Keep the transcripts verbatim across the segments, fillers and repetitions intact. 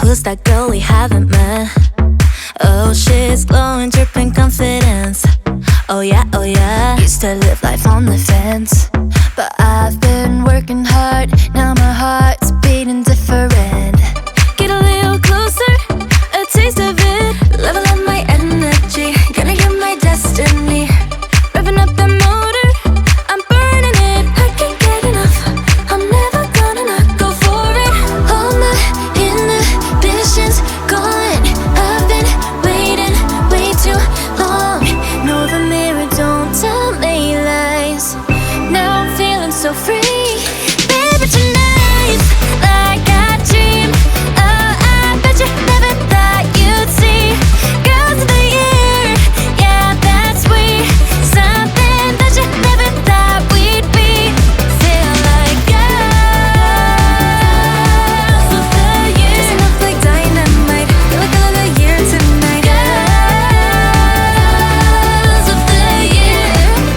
Who's that girl we haven't met? Oh, she's glowing, dripping confidence. Oh yeah, oh yeah. Used to live life on the fence, but I've been working hard. Now my heart's beating different. Get a little closer, a taste of it. Level up my energy, gonna get my destiny. Revving up the motor, I'm burning it. I can't get enough, I'm never gonna not go for it. All my inhibitions gone. I've been waiting way too long. No, the mirror don't tell me lies. Now I'm feeling so free. Baby, tonight's like a dream. Oh, I bet you never thought you'd see. Girls of the year, yeah, that's we. Something that you never thought we'd be. Feel like girls of the year. Kissing up like dynamite. Feel like girl of the year tonight. Girls of the year.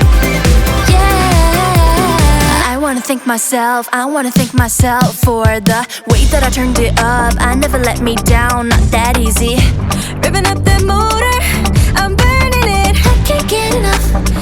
Yeah. I wanna thank myself, I wanna thank myself for the way that I turned it up. I never let me down, not that easy. Revving up the motor, I'm burning it. I can't get enough,